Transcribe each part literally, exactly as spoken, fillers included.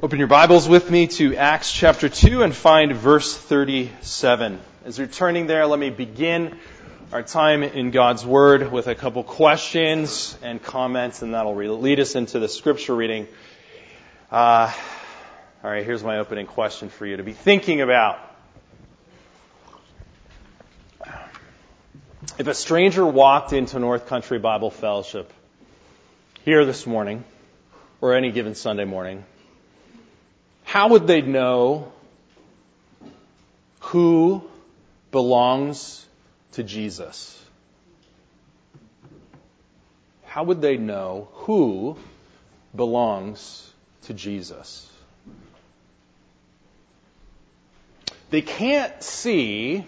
Open your Bibles with me to Acts chapter two and find verse thirty-seven. As you're turning there, let me begin our time in God's Word with a couple questions and comments, and that'll lead us into the scripture reading. Uh, all right, here's my opening question for you to be thinking about. If a stranger walked into North Country Bible Fellowship here this morning, or any given Sunday morning, how would they know who belongs to Jesus? How would they know who belongs to Jesus? They can't see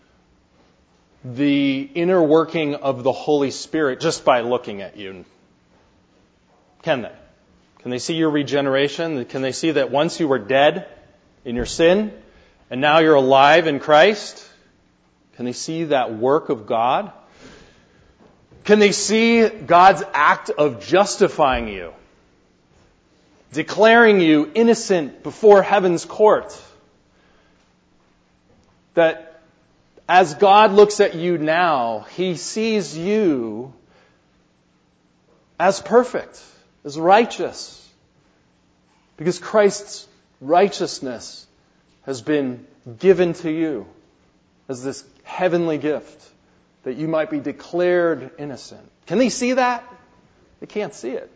the inner working of the Holy Spirit just by looking at you, can they? Can they see your regeneration? Can they see that once you were dead in your sin and now you're alive in Christ? Can they see that work of God? Can they see God's act of justifying you, declaring you innocent before heaven's court? That as God looks at you now, He sees you as perfect, as righteous, because Christ's righteousness has been given to you as this heavenly gift, that you might be declared innocent. Can they see that? They can't see it.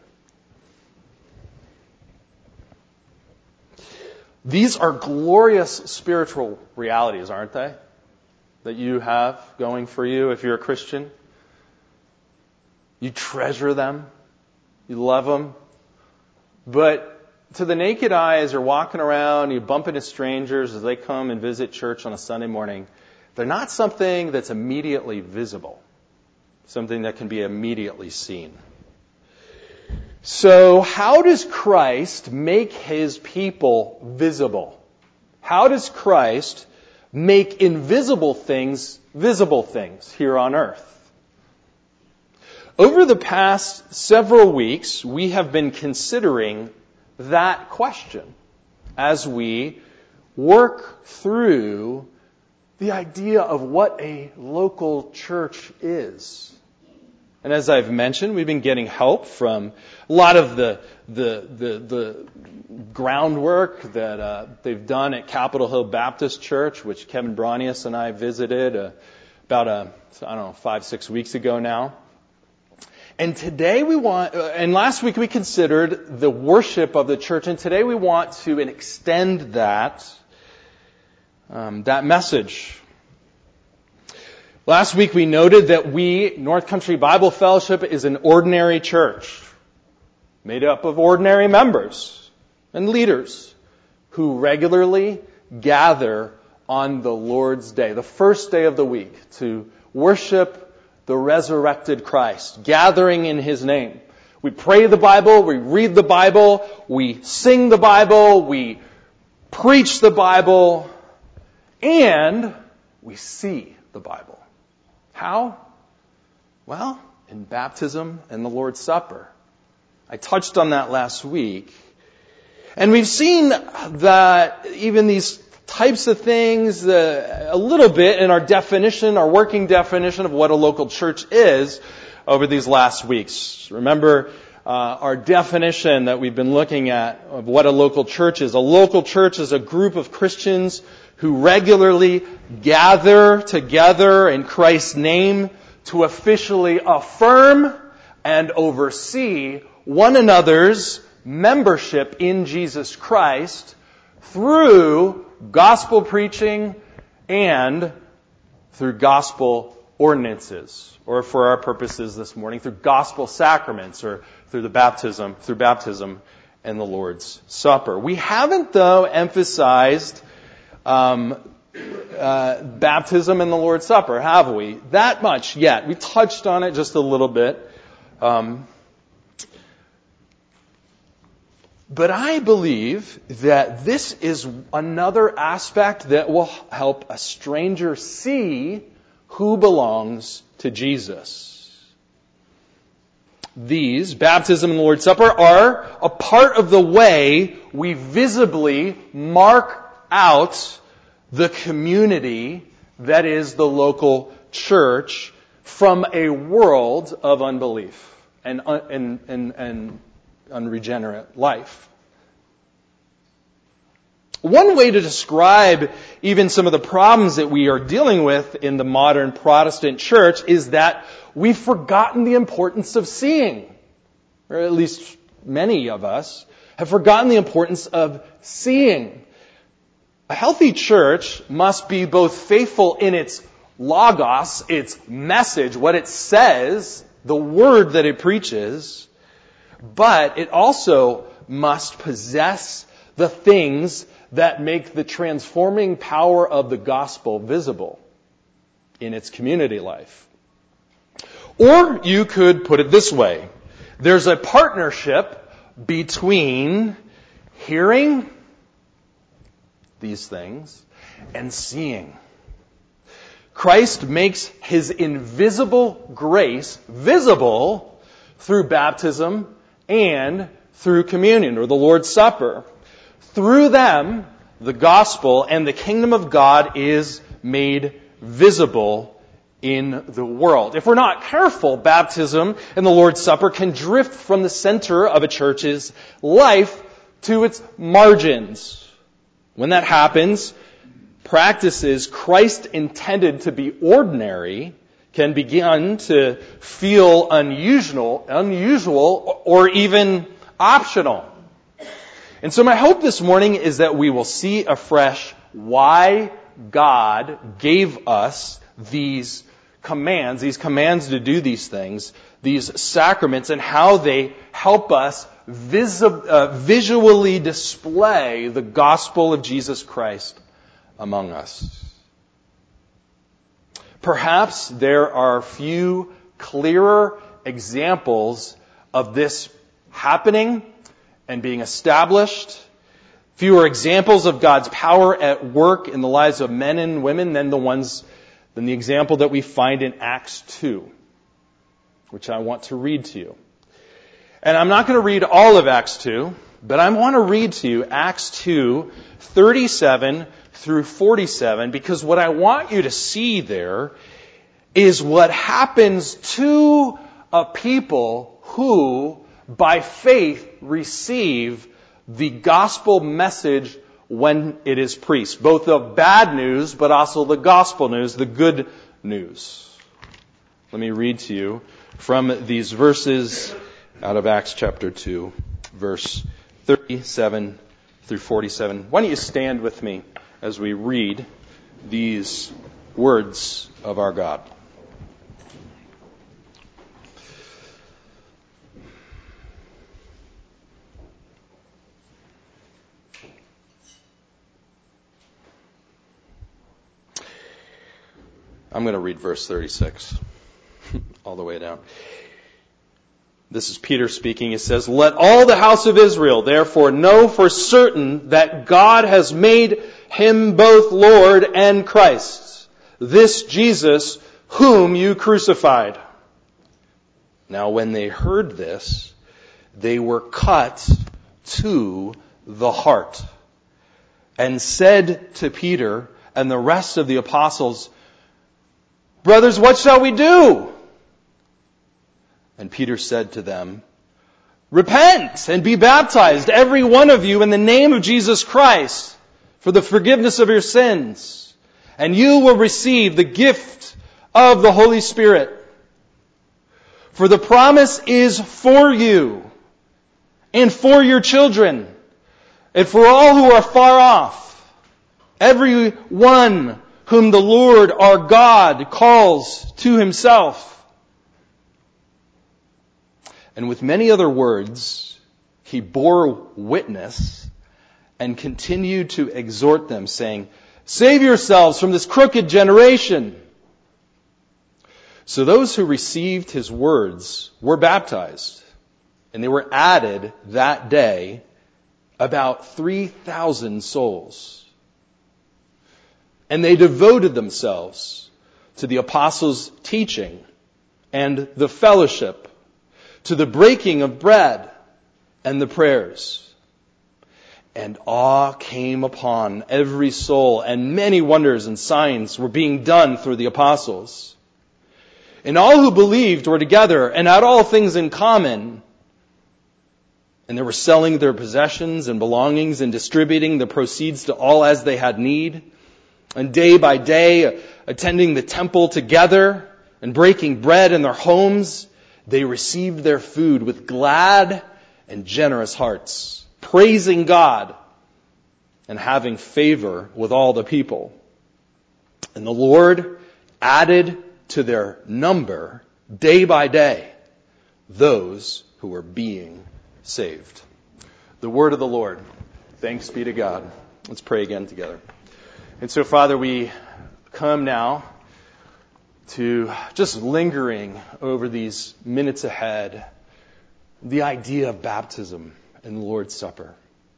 These are glorious spiritual realities, aren't they? That you have going for you if you're a Christian. You treasure them. You love them. But to the naked eye, as you're walking around, you bump into strangers as they come and visit church on a Sunday morning, they're not something that's immediately visible. Something that can be immediately seen. So how does Christ make His people visible? How does Christ make invisible things visible things here on earth? Over the past several weeks, we have been considering that question as we work through the idea of what a local church is. And as I've mentioned, we've been getting help from a lot of the the the, the groundwork that uh, they've done at Capitol Hill Baptist Church, which Kevin Bronius and I visited uh, about a, I don't know five six weeks ago now. And today we want, and last week we considered the worship of the church, and today we want to extend that, um, that message. Last week we noted that we, North Country Bible Fellowship, is an ordinary church, made up of ordinary members and leaders who regularly gather on the Lord's Day, the first day of the week, to worship the resurrected Christ, gathering in His name. We pray the Bible, we read the Bible, we sing the Bible, we preach the Bible, and we see the Bible. How? Well, in baptism and the Lord's Supper. I touched on that last week. And we've seen that even these types of things uh, a little bit in our definition, our working definition of what a local church is over these last weeks. Remember uh, our definition that we've been looking at of what a local church is. A local church is a group of Christians who regularly gather together in Christ's name to officially affirm and oversee one another's membership in Jesus Christ through gospel preaching and through gospel ordinances, or for our purposes this morning, through gospel sacraments, or through the baptism, through baptism and the Lord's Supper. We haven't, though, emphasized um, uh, baptism and the Lord's Supper, have we? That much yet. We touched on it just a little bit. Um, But I believe that this is another aspect that will help a stranger see who belongs to Jesus. these, baptism and the Lord's Supper, are a part of the way we visibly mark out the community that is the local church from a world of unbelief and, and, and, and unregenerate life. One way to describe even some of the problems that we are dealing with in the modern Protestant church is that we've forgotten the importance of seeing. Or at least many of us have forgotten the importance of seeing. A healthy church must be both faithful in its logos, its message, what it says, the word that it preaches, but it also must possess the things that make the transforming power of the gospel visible in its community life. Or you could put it this way. There's a partnership between hearing these things and seeing. Christ makes His invisible grace visible through baptism and through communion or the Lord's Supper. Through them, the gospel and the kingdom of God is made visible in the world. If we're not careful, baptism and the Lord's Supper can drift from the center of a church's life to its margins. When that happens, practices Christ intended to be ordinary can begin to feel unusual, unusual or even optional. And so my hope this morning is that we will see afresh why God gave us these commands, these commands to do these things, these sacraments, and how they help us visi- uh, visually display the gospel of Jesus Christ among us. Perhaps there are few clearer examples of this happening and being established, fewer examples of God's power at work in the lives of men and women than the ones, than the example that we find in Acts two, which I want to read to you. And I'm not going to read all of Acts two, but I want to read to you Acts two, thirty-seven through forty-seven, because what I want you to see there is what happens to a people who, by faith, receive the gospel message when it is preached. Both the bad news, but also the gospel news, the good news. Let me read to you from these verses out of Acts chapter two, verse thirty-seven through forty-seven. Why don't you stand with me as we read these words of our God. I'm going to read verse thirty-six all the way down. This is Peter speaking. He says, "Let all the house of Israel therefore know for certain that God has made Him both Lord and Christ, this Jesus whom you crucified." Now when they heard this, they were cut to the heart and said to Peter and the rest of the apostles, "Brothers, what shall we do?" And Peter said to them, "Repent and be baptized, every one of you, in the name of Jesus Christ, for the forgiveness of your sins, and you will receive the gift of the Holy Spirit. For the promise is for you, and for your children, and for all who are far off, every one whom the Lord our God calls to Himself." And with many other words, he bore witness and continued to exhort them, saying, "Save yourselves from this crooked generation." So those who received his words were baptized, and they were added that day about three thousand souls. And they devoted themselves to the apostles' teaching and the fellowship, to the breaking of bread and the prayers. And awe came upon every soul, and many wonders and signs were being done through the apostles. And all who believed were together and had all things in common. And they were selling their possessions and belongings and distributing the proceeds to all as they had need. And day by day, attending the temple together and breaking bread in their homes, they received their food with glad and generous hearts, praising God and having favor with all the people. And the Lord added to their number day by day those who were being saved. The word of the Lord. Thanks be to God. Let's pray again together. And so, Father, we come now to just lingering over these minutes ahead, the idea of baptism and the Lord's Supper.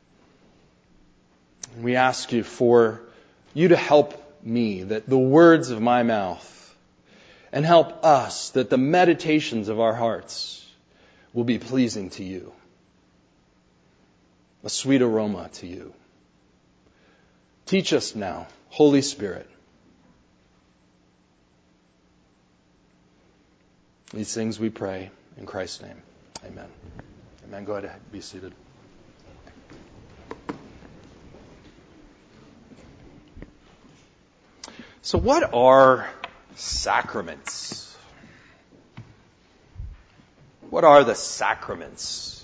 We ask you for you to help me, that the words of my mouth, and help us that the meditations of our hearts will be pleasing to you, a sweet aroma to you. Teach us now, Holy Spirit. These things we pray in Christ's name. Amen. Amen. Go ahead, be seated. So what are sacraments? What are the sacraments?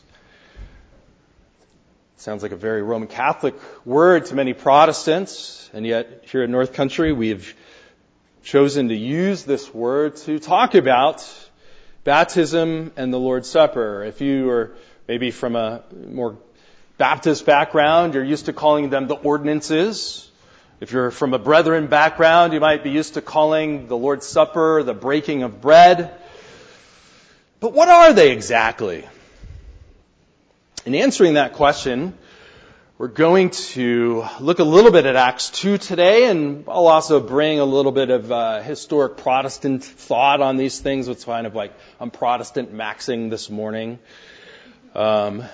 Sounds like a very Roman Catholic word to many Protestants, and yet here at North Country we've chosen to use this word to talk about baptism and the Lord's Supper. If you are maybe from a more Baptist background, you're used to calling them the ordinances. If you're from a Brethren background, you might be used to calling the Lord's Supper the breaking of bread. But what are they exactly? In answering that question, we're going to look a little bit at Acts two today, and I'll also bring a little bit of uh, historic Protestant thought on these things. It's kind of like I'm Protestant maxing this morning. Um,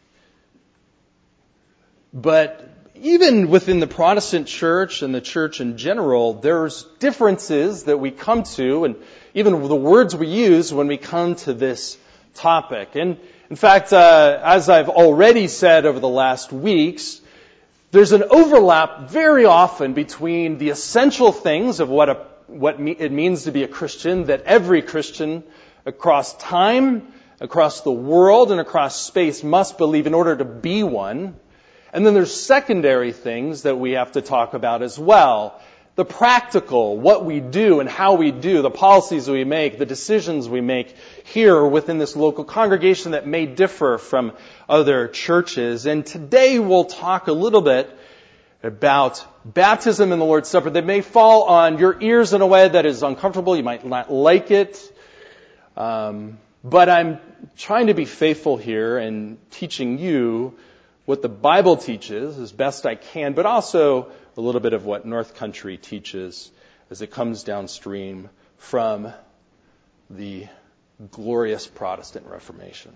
but even within the Protestant church and the church in general, there's differences that we come to, and even the words we use when we come to this topic. And in fact, uh, as I've already said over the last weeks, there's an overlap very often between the essential things of what a, what me, it means to be a Christian, that every Christian across time, across the world, and across space must believe in order to be one. And then there's secondary things that we have to talk about as well. The practical, what we do and how we do, the policies we make, the decisions we make here within this local congregation that may differ from other churches. And today we'll talk a little bit about baptism and the Lord's Supper that may fall on your ears in a way that is uncomfortable. You might not like it. Um, but I'm trying to be faithful here and teaching you what the Bible teaches as best I can, but also a little bit of what North Country teaches as it comes downstream from the glorious Protestant Reformation.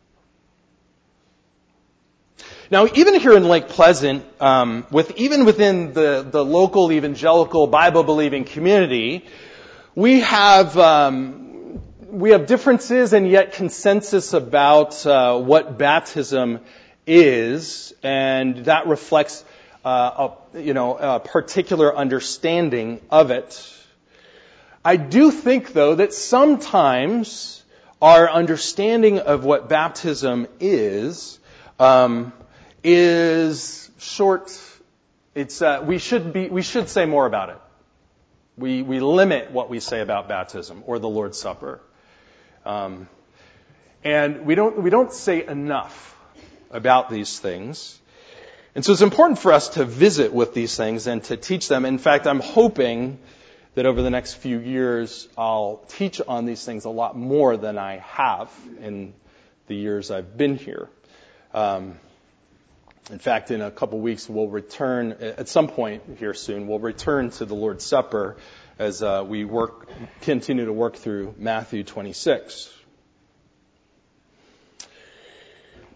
Now, even here in Lake Pleasant, um, with even within the, the local evangelical Bible-believing community, we have um, we have differences and yet consensus about uh, what baptism is, and that reflects uh, a, you know, a particular understanding of it. I do think, though, that sometimes our understanding of what baptism is um, is short. It's uh, we should be we should say more about it. We we limit what we say about baptism or the Lord's Supper, um, and we don't we don't say enough about these things. And so it's important for us to visit with these things and to teach them. In fact, I'm hoping that over the next few years, I'll teach on these things a lot more than I have in the years I've been here. Um, in fact, in a couple weeks, we'll return, at some point here soon, we'll return to the Lord's Supper as uh, we work, continue to work through Matthew twenty-six.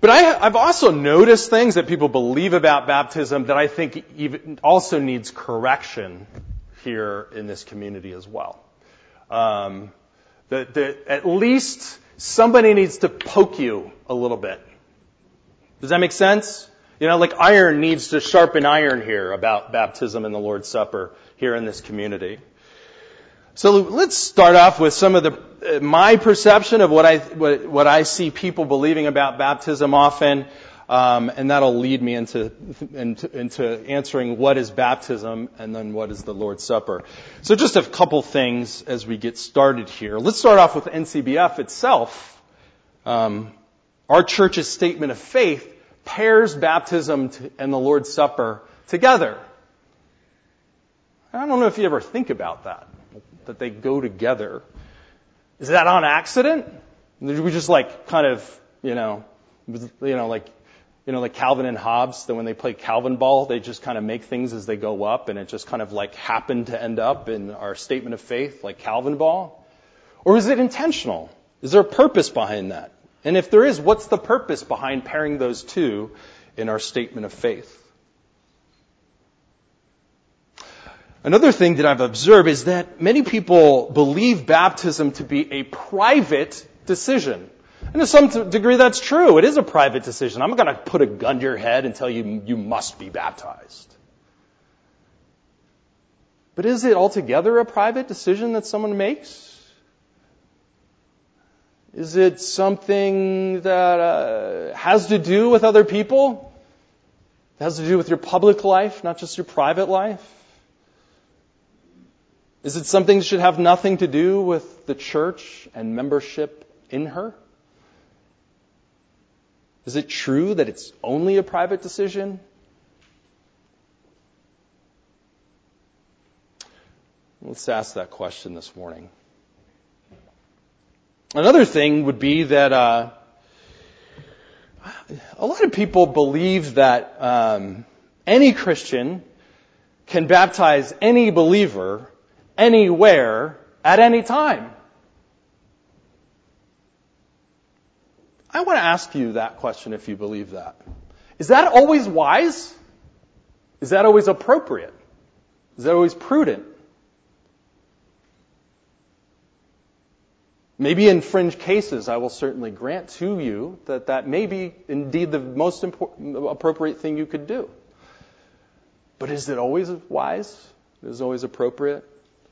But I, I've also noticed things that people believe about baptism that I think even also needs correction here in this community as well. Um, that, that at least somebody needs to poke you a little bit. Does that make sense? You know, like iron needs to sharpen iron here about baptism and the Lord's Supper here in this community. So let's start off with some of the uh, my perception of what I what, what I see people believing about baptism often, um, and that'll lead me into, into into answering what is baptism and then what is the Lord's Supper. So just a couple things as we get started here. Let's start off with N C B F itself. Um, our church's statement of faith pairs baptism to, and the Lord's Supper together. I don't know if you ever think about that. That they go together. Is that on accident? Did we just like kind of, you know, you know, like, you know, like Calvin and Hobbes, that when they play Calvin ball, they just kind of make things as they go up, and it just kind of like happened to end up in our statement of faith, like Calvin ball? Or is it intentional? Is there a purpose behind that? And if there is, what's the purpose behind pairing those two in our statement of faith? Another thing that I've observed is that many people believe baptism to be a private decision. And to some degree that's true. It is a private decision. I'm not going to put a gun to your head and tell you you must be baptized. But is it altogether a private decision that someone makes? Is it something that uh, has to do with other people? It has to do with your public life, not just your private life? Is it something that should have nothing to do with the church and membership in her? Is it true that it's only a private decision? Let's ask that question this morning. Another thing would be that uh, a lot of people believe that um, any Christian can baptize any believer anywhere, at any time. I want to ask you that question if you believe that. Is that always wise? Is that always appropriate? Is that always prudent? Maybe in fringe cases, I will certainly grant to you that that may be indeed the most important, appropriate thing you could do. But is it always wise? Is it always appropriate?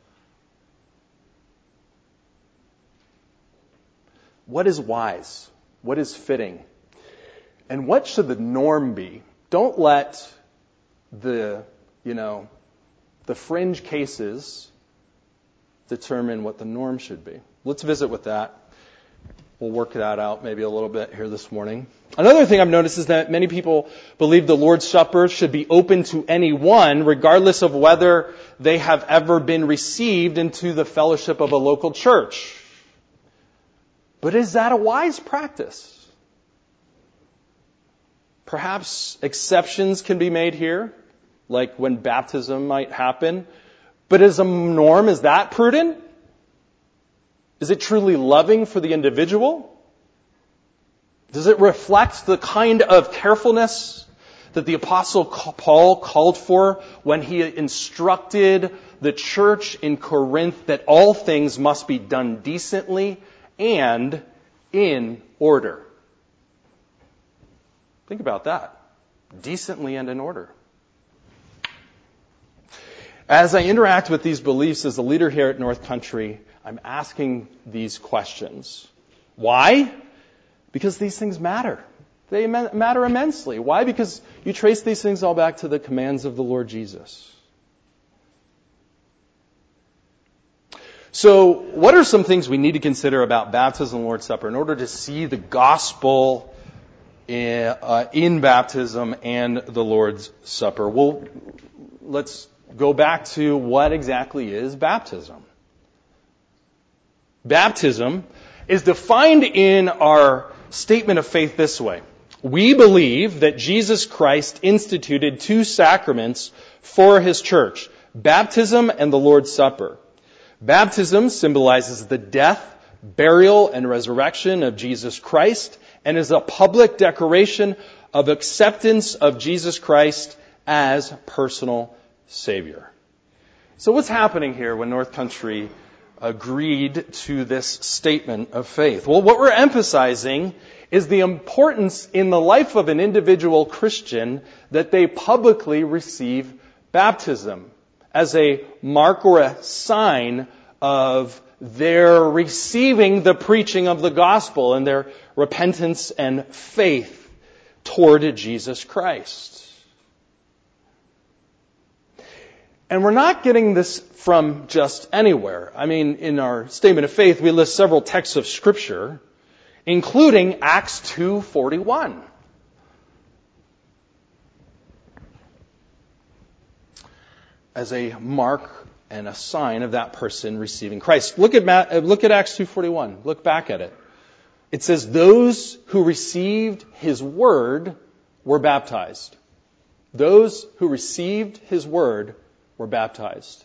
What is wise? What is fitting? And what should the norm be? Don't let the, you know, the fringe cases determine what the norm should be. Let's visit with that. We'll work that out maybe a little bit here this morning. Another thing I've noticed is that many people believe the Lord's Supper should be open to anyone, regardless of whether they have ever been received into the fellowship of a local church. But is that a wise practice? Perhaps exceptions can be made here, like when baptism might happen. But as a norm, is that prudent? Is it truly loving for the individual? Does it reflect the kind of carefulness that the Apostle Paul called for when he instructed the church in Corinth that all things must be done decently and in order? Think about that. Decently and in order. As I interact with these beliefs as a leader here at North Country, I'm asking these questions. Why? Because these things matter. They matter immensely. Why? Because you trace these things all back to the commands of the Lord Jesus. So, what are some things we need to consider about baptism and Lord's Supper in order to see the gospel in, uh, in baptism and the Lord's Supper? Well, let's go back to what exactly is baptism. Baptism is defined in our statement of faith this way. We believe that Jesus Christ instituted two sacraments for His church, baptism and the Lord's Supper. Baptism symbolizes the death, burial, and resurrection of Jesus Christ and is a public declaration of acceptance of Jesus Christ as personal Savior. So what's happening here when North Country agreed to this statement of faith? Well, what we're emphasizing is the importance in the life of an individual Christian that they publicly receive baptism as a mark or a sign of their receiving the preaching of the gospel and their repentance and faith toward Jesus Christ. And we're not getting this from just anywhere. I mean, in our statement of faith, we list several texts of Scripture, including Acts two forty-one. As a mark and a sign of that person receiving Christ. Look at look at Acts two forty-one. Look back at it. It says, those who received his word were baptized. Those who received his word were baptized.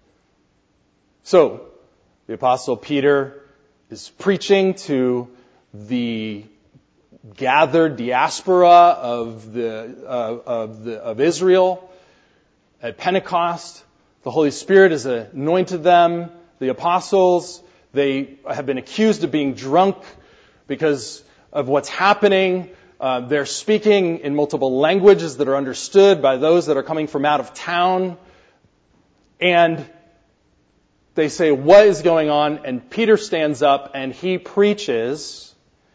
So, the Apostle Peter is preaching to the gathered diaspora of the, uh, of the of Israel at Pentecost. The Holy Spirit has anointed them, the apostles. They have been accused of being drunk because of what's happening. Uh, they're speaking in multiple languages that are understood by those that are coming from out of town. And they say, what is going on? And Peter stands up and he preaches,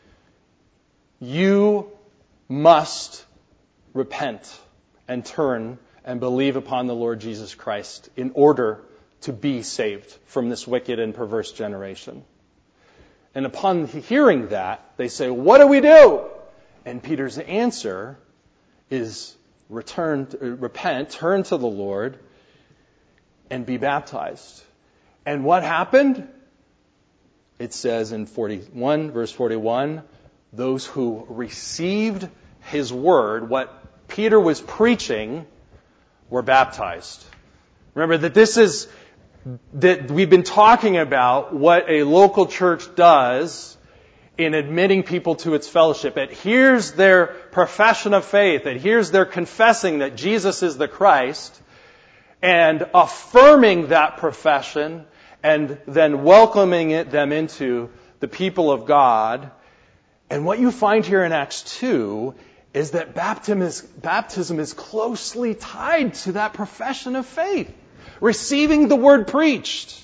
you must repent and turn and believe upon the Lord Jesus Christ in order to be saved from this wicked and perverse generation. And upon hearing that, they say, what do we do? And Peter's answer is return, repent, turn to the Lord, and be baptized. And what happened? It says in forty-one, verse forty-one, those who received his word, what Peter was preaching, were baptized. Remember that this is, that we've been talking about what a local church does in admitting people to its fellowship. It hears their profession of faith. It hears their confessing that Jesus is the Christ and affirming that profession and then welcoming it, them into the people of God. And what you find here in Acts two is that baptism is, baptism is closely tied to that profession of faith, receiving the word preached.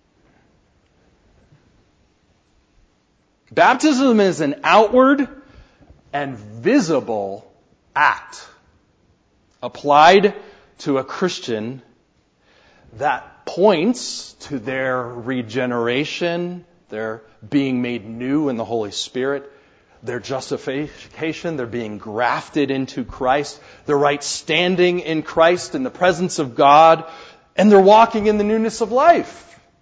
Baptism is an outward and visible act applied to a Christian that points to their regeneration, their being made new in the Holy Spirit, their justification, their being grafted into Christ, their right standing in Christ in the presence of God, and they're walking in the newness of life.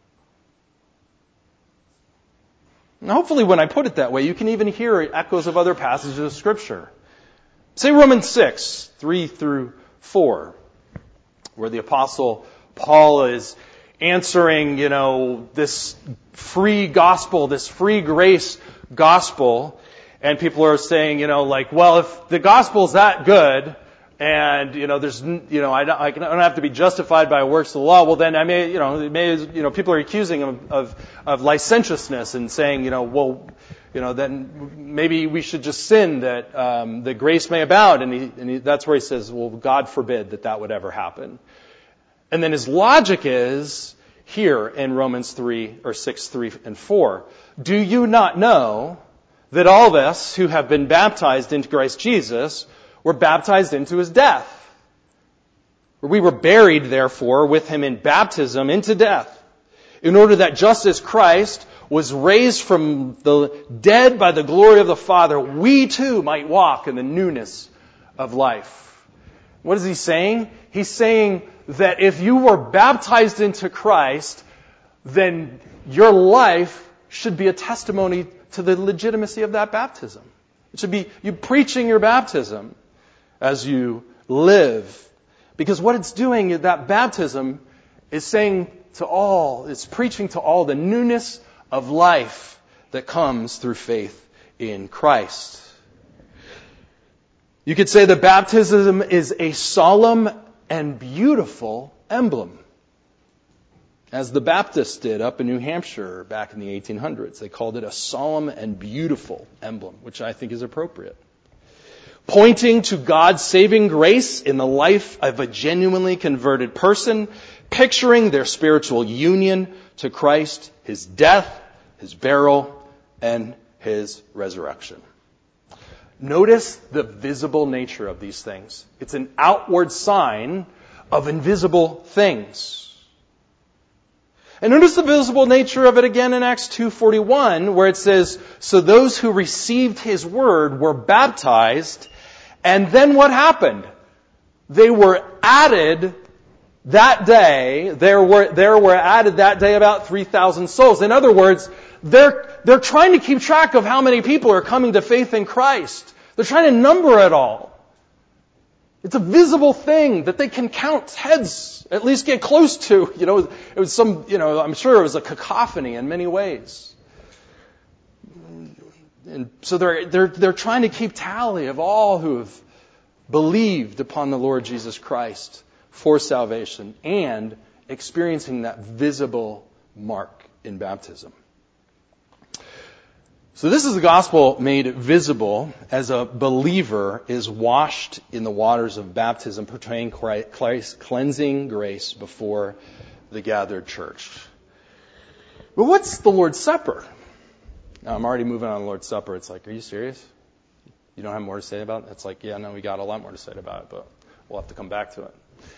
And hopefully when I put it that way, you can even hear echoes of other passages of Scripture. Say Romans six, three through four, where the Apostle Paul is answering, you know, this free gospel, this free grace gospel, and people are saying, you know, like, well, if the gospel's that good, and, you know, there's, you know, I don't, I don't have to be justified by works of the law, well, then I may, you know, it may, you know, people are accusing him of, of, of licentiousness and saying, you know, well, you know, then maybe we should just sin that, um, that grace may abound. And, he, and he, that's where he says, well, God forbid that that would ever happen. And then his logic is here in Romans three, or six, three and four. Do you not know that all of us who have been baptized into Christ Jesus were baptized into his death? We were buried, therefore, with him in baptism into death, in order that just as Christ was raised from the dead by the glory of the Father, we too might walk in the newness of life. What is he saying? He's saying that if you were baptized into Christ, then your life should be a testimony to the legitimacy of that baptism. It should be you preaching your baptism as you live. Because what it's doing, that baptism, is saying to all, it's preaching to all the newness of life that comes through faith in Christ. You could say that baptism is a solemn and beautiful emblem, as the Baptists did up in New Hampshire back in the eighteen hundreds. They called it a solemn and beautiful emblem, which I think is appropriate. Pointing to God's saving grace in the life of a genuinely converted person, picturing their spiritual union to Christ, His death, His burial, and His resurrection. Notice the visible nature of these things. It's an outward sign of invisible things. And notice the visible nature of it again in Acts two forty-one, where it says, so those who received His word were baptized, and then what happened? They were added that day, there were, there were added that day about three thousand souls. In other words, they're, they're trying to keep track of how many people are coming to faith in Christ. They're trying to number it all. It's a visible thing that they can count heads, at least get close to. You know, it was some, you know, I'm sure it was a cacophony in many ways. And so they're, they're, they're trying to keep tally of all who have believed upon the Lord Jesus Christ for salvation and experiencing that visible mark in baptism. So this is the gospel made visible as a believer is washed in the waters of baptism, portraying Christ's cleansing grace before the gathered church. But what's the Lord's Supper? Now, I'm already moving on to the Lord's Supper. It's like, are you serious? You don't have more to say about it? It's like, yeah, no, we got a lot more to say about it, but we'll have to come back to it.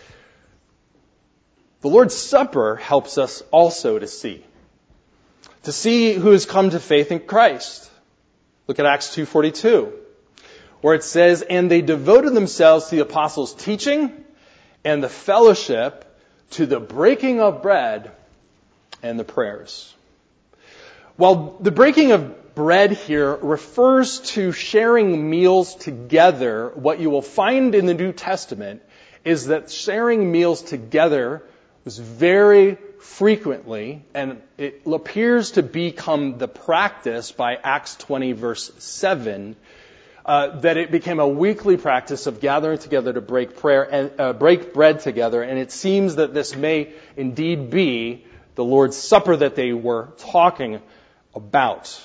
The Lord's Supper helps us also to see. To see who has come to faith in Christ. Look at Acts two forty-two, where it says, and they devoted themselves to the apostles' teaching and the fellowship, to the breaking of bread and the prayers. While the breaking of bread here refers to sharing meals together, what you will find in the New Testament is that sharing meals together was very frequently, and it appears to become the practice by Acts twenty verse seven, uh, that it became a weekly practice of gathering together to break prayer and uh, break bread together. And it seems that this may indeed be the Lord's Supper that they were talking about.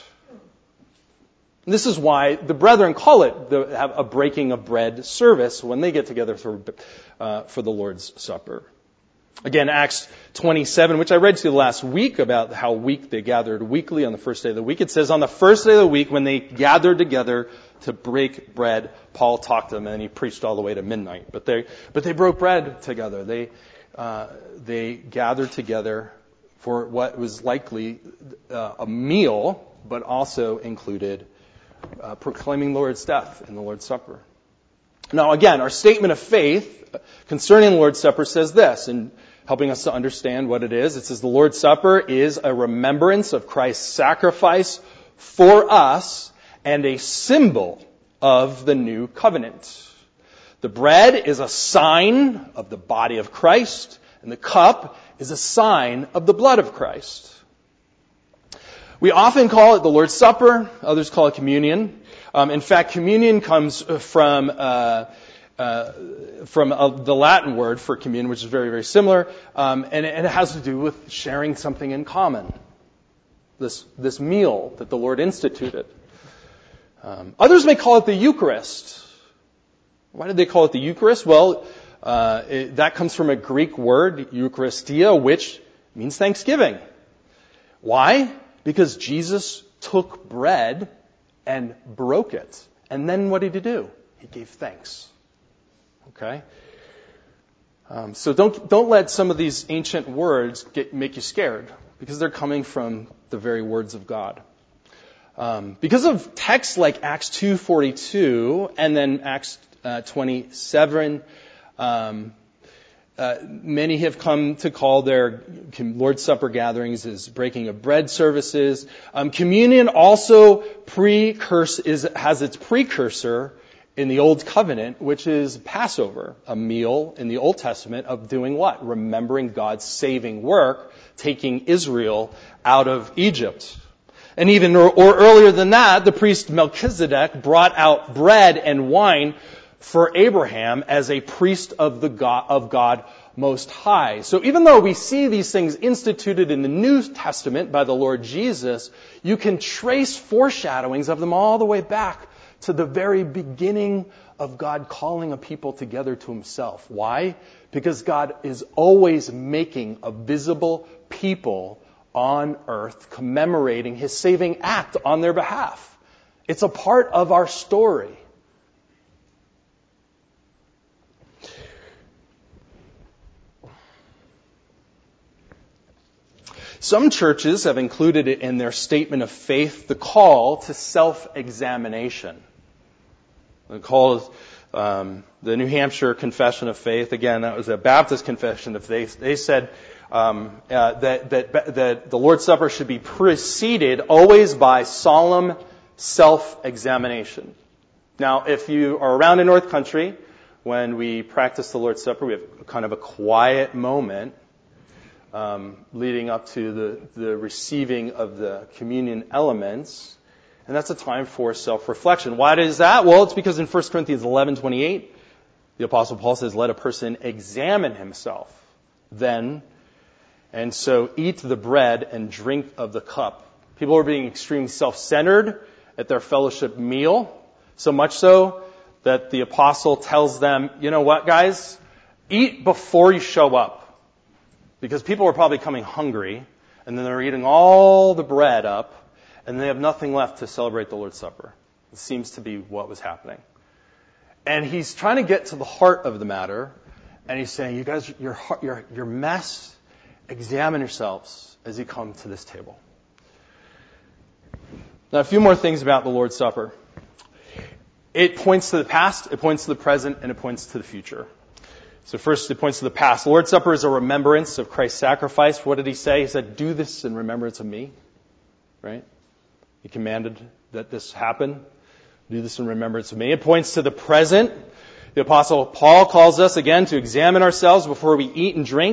And this is why the brethren call it the, have a breaking of bread service when they get together for, uh, for the Lord's Supper. Again, Acts twenty-seven, which I read to you last week about how week they gathered weekly on the first day of the week. It says on the first day of the week when they gathered together to break bread, Paul talked to them and he preached all the way to midnight. But they, but they broke bread together. They, uh, they gathered together for what was likely uh, a meal, but also included uh, proclaiming the Lord's death in the Lord's Supper. Now, again, our statement of faith concerning the Lord's Supper says this, and helping us to understand what it is. It says the Lord's Supper is a remembrance of Christ's sacrifice for us and a symbol of the new covenant. The bread is a sign of the body of Christ, and the cup is a sign of the blood of Christ. We often call it the Lord's Supper. Others call it communion. Um, in fact, communion comes from uh, uh, from uh, the Latin word for communion, which is very, very similar, um, and, and it has to do with sharing something in common. This this meal that the Lord instituted. Um, others may call it the Eucharist. Why did they call it the Eucharist? Well, uh, it, that comes from a Greek word, Eucharistia, which means thanksgiving. Why? Because Jesus took bread and broke it. And then what did he do? He gave thanks. Okay? Um, so don't don't let some of these ancient words get, make you scared, because they're coming from the very words of God. Um, because of texts like Acts two forty-two and then Acts uh, twenty-seven, um, uh, many have come to call their Lord's Supper gatherings as breaking of bread services. Um, communion also precurse is has its precursor in the Old Covenant, which is Passover, a meal in the Old Testament of doing what? Remembering God's saving work, taking Israel out of Egypt. And even or, or earlier than that, the priest Melchizedek brought out bread and wine for Abraham as a priest of the God, of God Most High. So even though we see these things instituted in the New Testament by the Lord Jesus, you can trace foreshadowings of them all the way back to the very beginning of God calling a people together to himself. Why? Because God is always making a visible people on earth commemorating his saving act on their behalf. It's a part of our story. Some churches have included it in their statement of faith, the call to self-examination. The call is um, the New Hampshire Confession of Faith. Again, that was a Baptist confession of faith. They said um, uh, that, that that the Lord's Supper should be preceded always by solemn self-examination. Now, if you are around in North Country, when we practice the Lord's Supper, we have kind of a quiet moment um, leading up to the, the receiving of the communion elements. And that's a time for self-reflection. Why is that? Well, it's because in First Corinthians eleven twenty-eight, the Apostle Paul says, let a person examine himself then, and so eat the bread and drink of the cup. People are being extremely self-centered at their fellowship meal, so much so that the Apostle tells them, you know what, guys? Eat before you show up. Because people are probably coming hungry, and then they're eating all the bread up, and they have nothing left to celebrate the Lord's Supper. It seems to be what was happening. And he's trying to get to the heart of the matter, and he's saying, you guys, your your your mess, examine yourselves as you come to this table. Now, a few more things about the Lord's Supper. It points to the past, it points to the present, and it points to the future. So first, it points to the past. The Lord's Supper is a remembrance of Christ's sacrifice. What did he say? He said, do this in remembrance of me. Right? He commanded that this happen. Do this in remembrance of me. It points to the present. The Apostle Paul calls us again to examine ourselves before we eat and drink.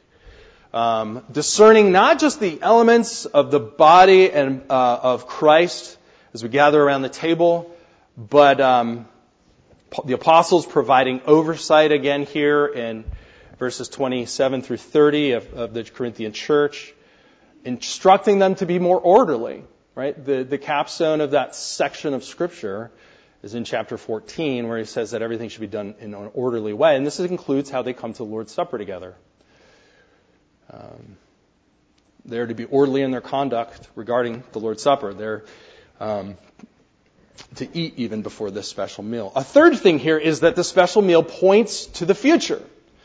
Um, discerning not just the elements of the body and uh, of Christ as we gather around the table, but um, the apostles providing oversight again here in verses twenty-seven through thirty of, of the Corinthian church, instructing them to be more orderly. Right? The, the capstone of that section of Scripture is in chapter fourteen, where he says that everything should be done in an orderly way. And this includes how they come to the Lord's Supper together. Um, they're to be orderly in their conduct regarding the Lord's Supper. They're um, to eat even before this special meal. A third thing here is that the special meal points to the future.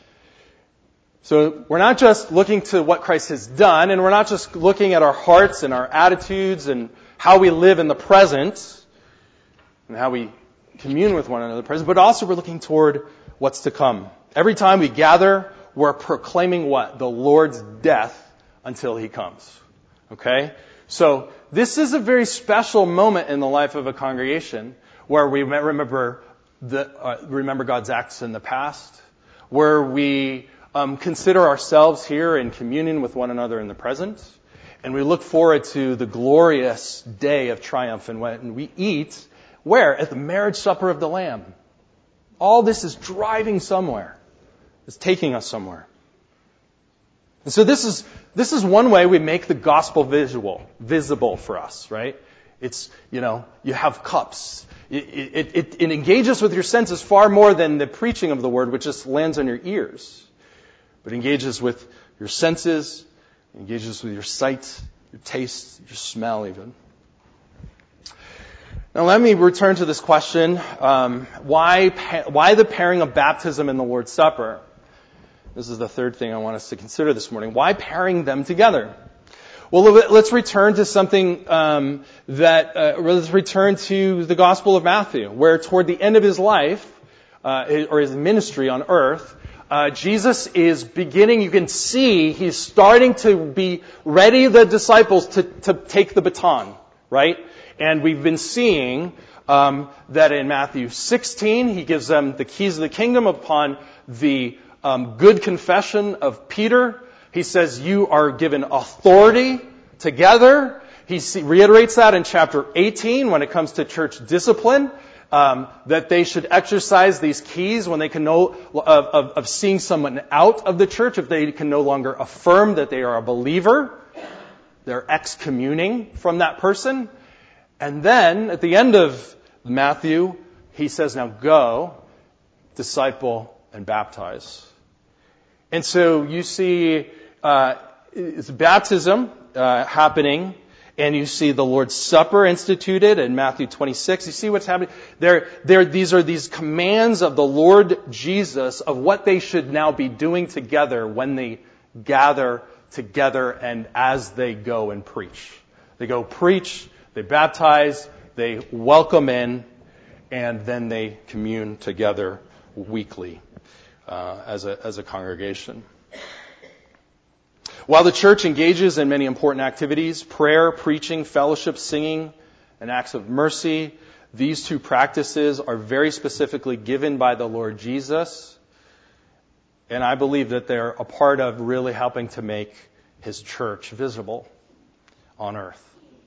So we're not just looking to what Christ has done, and we're not just looking at our hearts and our attitudes and how we live in the present and how we commune with one another in the present, but also we're looking toward what's to come. Every time we gather, we're proclaiming what? The Lord's death until he comes. Okay? So this is a very special moment in the life of a congregation where we remember the uh, remember God's acts in the past, where we um, consider ourselves here in communion with one another in the present, and we look forward to the glorious day of triumph and when we eat, where? At the marriage supper of the Lamb. All this is driving somewhere. It's taking us somewhere. And so this is this is one way we make the gospel visual, visible for us, right? It's, you know, you have cups. It, it, it, it engages with your senses far more than the preaching of the word, which just lands on your ears. But it engages with your senses, it engages with your sight, your taste, your smell even. Now let me return to this question, um, why why the pairing of baptism and the Lord's Supper? This is the third thing I want us to consider this morning. Why pairing them together? Well, let's return to something um, that, uh, let's return to the Gospel of Matthew, where toward the end of his life, uh, or his ministry on earth, uh, Jesus is beginning, you can see, he's starting to be ready, the disciples, to, to take the baton, right? And we've been seeing um, that in Matthew sixteen, he gives them the keys of the kingdom upon the Um, good confession of Peter. He says, you are given authority together. He reiterates that in chapter eighteen when it comes to church discipline. um, that they should exercise these keys when they can know of, of, of seeing someone out of the church, if they can no longer affirm that they are a believer. They're excommuning from that person. And then, at the end of Matthew, he says, now go, disciple, and baptize. And so you see uh, it's baptism uh, happening, and you see the Lord's Supper instituted in Matthew twenty-six. You see what's happening? There, there, these are these commands of the Lord Jesus of what they should now be doing together when they gather together and as they go and preach. They go preach, they baptize, they welcome in, and then they commune together weekly uh, as a as a congregation. While the church engages in many important activities, prayer, preaching, fellowship, singing, and acts of mercy, these two practices are very specifically given by the Lord Jesus. And I believe that they're a part of really helping to make His church visible on earth.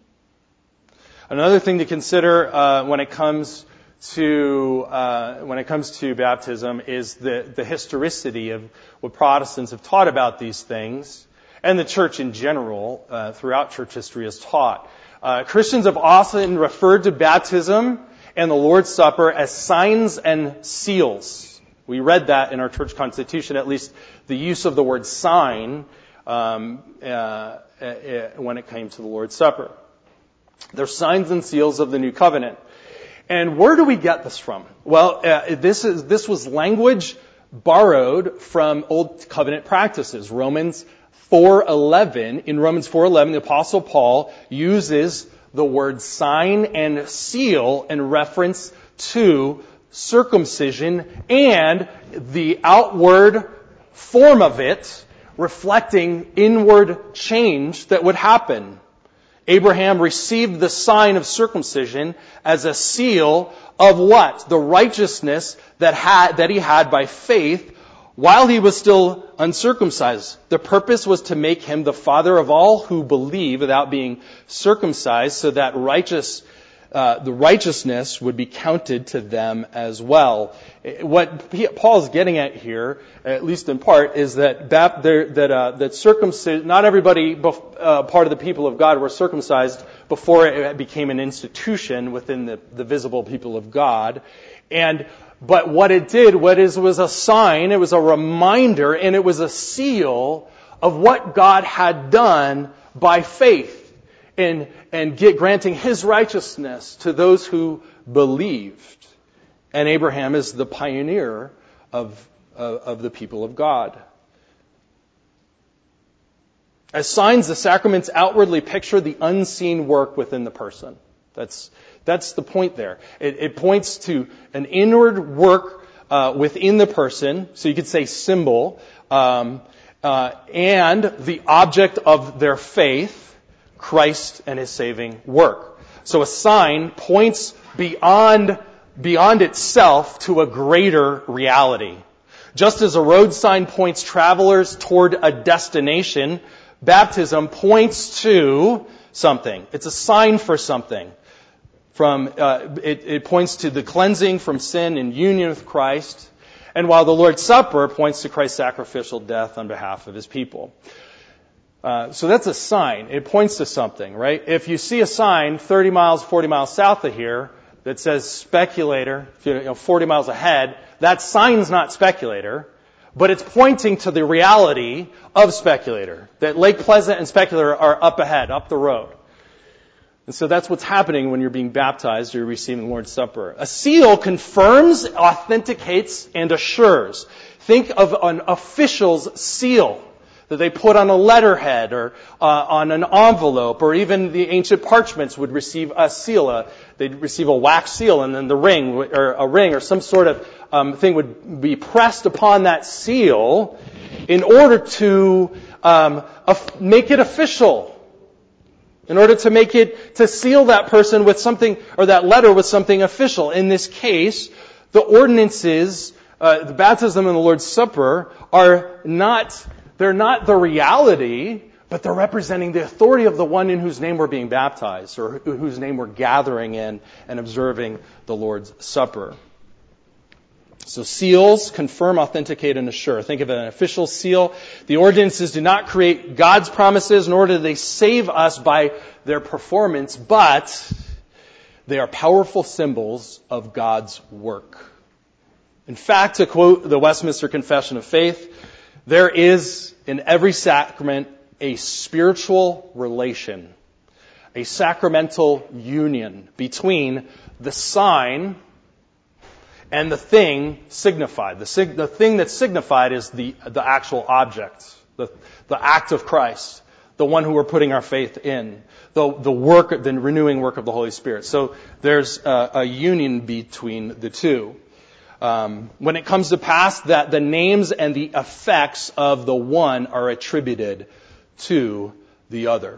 Another thing to consider uh, when it comes to uh, when it comes to baptism is the, the historicity of what Protestants have taught about these things, and the church in general uh, throughout church history has taught. Uh, Christians have often referred to baptism and the Lord's Supper as signs and seals. We read that in our church constitution, at least the use of the word sign um, uh, uh, when it came to the Lord's Supper. They're signs and seals of the new covenant. And where do we get this from? Well, uh, this is this was language borrowed from Old Covenant practices. Romans four eleven, in Romans four eleven, the Apostle Paul uses the word sign and seal in reference to circumcision and the outward form of it, reflecting inward change that would happen. Abraham received the sign of circumcision as a seal of what? The righteousness that had, that he had by faith while he was still uncircumcised. The purpose was to make him the father of all who believe without being circumcised, so that righteous, uh, the righteousness would be counted to them as well. What Paul's getting at here, at least in part, is that that that, uh, that circumcision. Not everybody, uh, part of the people of God, were circumcised before it became an institution within the, the visible people of God, and. But what it did, what is, was a sign, it was a reminder, and it was a seal of what God had done by faith in, and get, granting His righteousness to those who believed. And Abraham is the pioneer of, of, of the people of God. As signs, the sacraments outwardly picture the unseen work within the person. That's That's the point there. It, it points to an inward work uh, within the person, so you could say symbol, um, uh, and the object of their faith, Christ and His saving work. So a sign points beyond beyond itself to a greater reality. Just as a road sign points travelers toward a destination, baptism points to something. It's a sign for something. From uh, it, it points to the cleansing from sin and union with Christ, and while the Lord's Supper points to Christ's sacrificial death on behalf of His people. Uh, so that's a sign. It points to something, right? If you see a sign thirty miles, forty miles south of here that says speculator, you know, forty miles ahead, that sign's not speculator, but it's pointing to the reality of speculator. That Lake Pleasant and speculator are up ahead, up the road. And so that's what's happening when you're being baptized or you're receiving the Lord's Supper. A seal confirms, authenticates, and assures. Think of an official's seal that they put on a letterhead or uh, on an envelope, or even the ancient parchments would receive a seal. Uh, they'd receive a wax seal, and then the ring, or a ring, or some sort of um, thing would be pressed upon that seal in order to um, af- make it official. In order to make it, to seal that person with something, or that letter with something official. In this case, the ordinances, uh, the baptism and the Lord's Supper are not, they're not the reality, but they're representing the authority of the one in whose name we're being baptized, or whose name we're gathering in and observing the Lord's Supper. So seals confirm, authenticate, and assure. Think of an official seal. The ordinances do not create God's promises, nor do they save us by their performance, but they are powerful symbols of God's work. In fact, to quote the Westminster Confession of Faith, there is in every sacrament a spiritual relation, a sacramental union between the sign and the thing signified. The, sig- the thing that's signified is the, the actual object, the, the act of Christ, the one who we're putting our faith in, the, the work, the renewing work of the Holy Spirit. So there's a, a union between the two. Um, when it comes to pass that the names and the effects of the one are attributed to the other.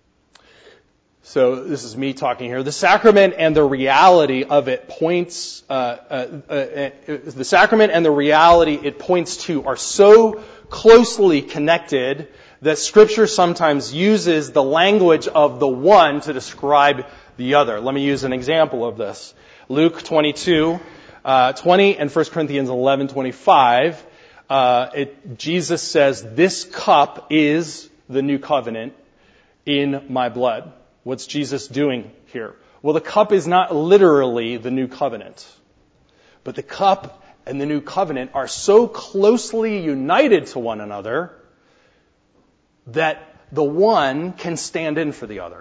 So this is me talking here. The sacrament and the reality of it points, uh, uh, uh, uh, the sacrament and the reality it points to are so closely connected that Scripture sometimes uses the language of the one to describe the other. Let me use an example of this. Luke twenty-two, uh, twenty and First Corinthians eleven, twenty-five. Uh, it, Jesus says, "This cup is the new covenant in my blood." What's Jesus doing here? Well, the cup is not literally the new covenant. But the cup and the new covenant are so closely united to one another that the one can stand in for the other.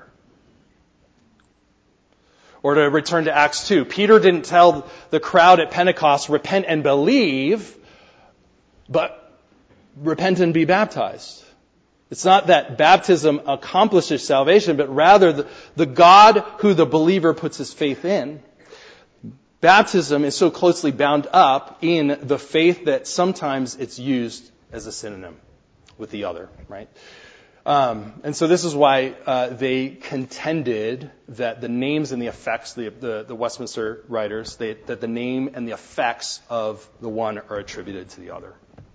Or to return to Acts two, Peter didn't tell the crowd at Pentecost, repent and believe, but repent and be baptized. It's not that baptism accomplishes salvation, but rather the, the God who the believer puts his faith in. Baptism is so closely bound up in the faith that sometimes it's used as a synonym with the other, right? Um, and so this is why uh, they contended that the names and the effects, the, the, the Westminster writers, they, that the name and the effects of the one are attributed to the other.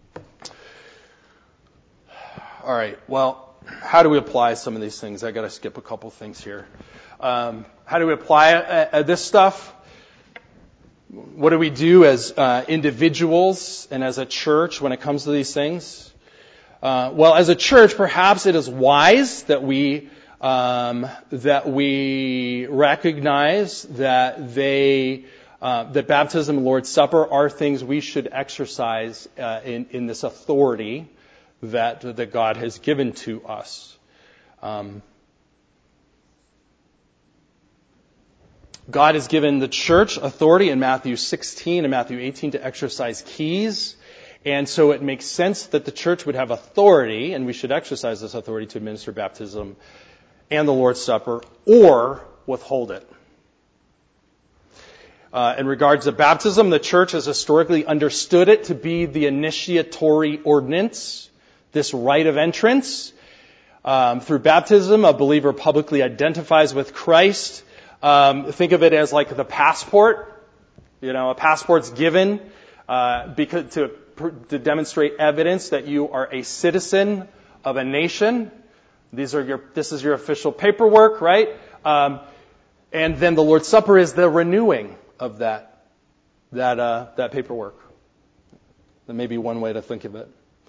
All right, well, how do we apply some of these things? I got to skip a couple things here. Um, how do we apply uh, uh, this stuff? What do we do as uh, individuals and as a church when it comes to these things? Uh, well, as a church, perhaps it is wise that we um, that we recognize that they uh, that baptism and Lord's Supper are things we should exercise uh, in in this authority that that God has given to us. Um, God has given the church authority in Matthew sixteen and Matthew eighteen to exercise keys, and so it makes sense that the church would have authority, and we should exercise this authority to administer baptism and the Lord's Supper, or withhold it. Uh, in regards to baptism, the church has historically understood it to be the initiatory ordinance, this rite of entrance. Um, through baptism, a believer publicly identifies with Christ. Um, think of it as like the passport. You know, a passport's given uh, because to to demonstrate evidence that you are a citizen of a nation. These are your. This is your official paperwork, right? Um, and then the Lord's Supper is the renewing of that that uh, that paperwork. That may be one way to think of it.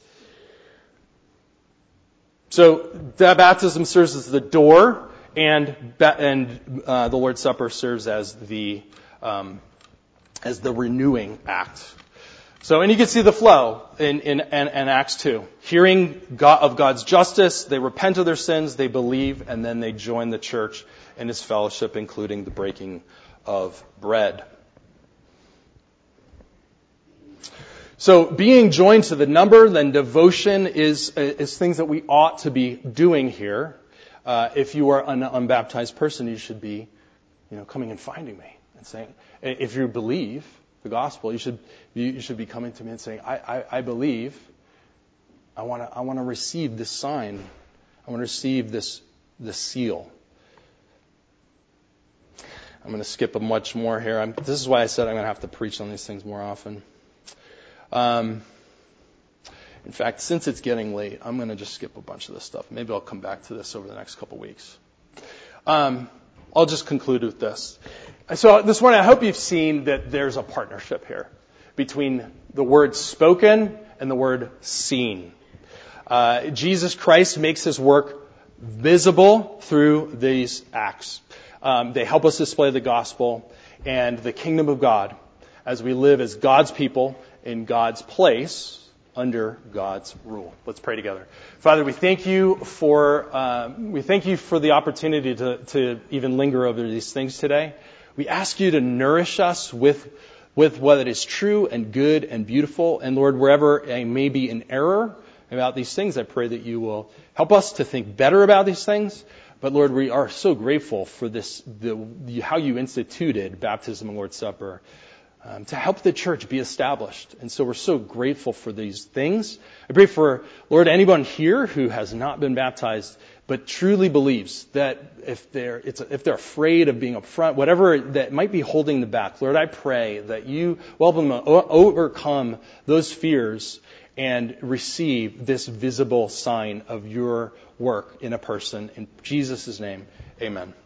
So that baptism serves as the door, and and uh, the Lord's Supper serves as the um, as the renewing act. So, and you can see the flow in in, in, in Acts two. Hearing God, of God's justice, they repent of their sins, they believe, and then they join the church in His fellowship, including the breaking of bread. So being joined to the number, then devotion is is things that we ought to be doing here. Uh, if you are an unbaptized person, you should be, you know, coming and finding me and saying, if you believe the gospel, you should you should be coming to me and saying, I I, I believe. I want to I want to receive this sign. I want to receive this this seal. I'm going to skip a much more here. I'm, this is why I said I'm going to have to preach on these things more often. Um, In fact, since it's getting late, I'm going to just skip a bunch of this stuff. Maybe I'll come back to this over the next couple weeks. Um, I'll just conclude with this. So this morning, I hope you've seen that there's a partnership here between the word spoken and the word seen. Uh, Jesus Christ makes his work visible through these acts. Um, they help us display the gospel and the kingdom of God as we live as God's people in God's place under God's rule. Let's pray together. Father, we thank you for uh, we thank you for the opportunity to, to even linger over these things today. We ask you to nourish us with with what is true and good and beautiful. And Lord, wherever I may be in error about these things, I pray that you will help us to think better about these things. But Lord, we are so grateful for this, the, the, how you instituted baptism and Lord's Supper um, to help the church be established. And so we're so grateful for these things. I pray for, Lord, anyone here who has not been baptized but truly believes that if they're it's, if they're afraid of being up front, whatever that might be holding them back, Lord, I pray that you will help them overcome those fears and receive this visible sign of your work in a person. In Jesus' name, amen.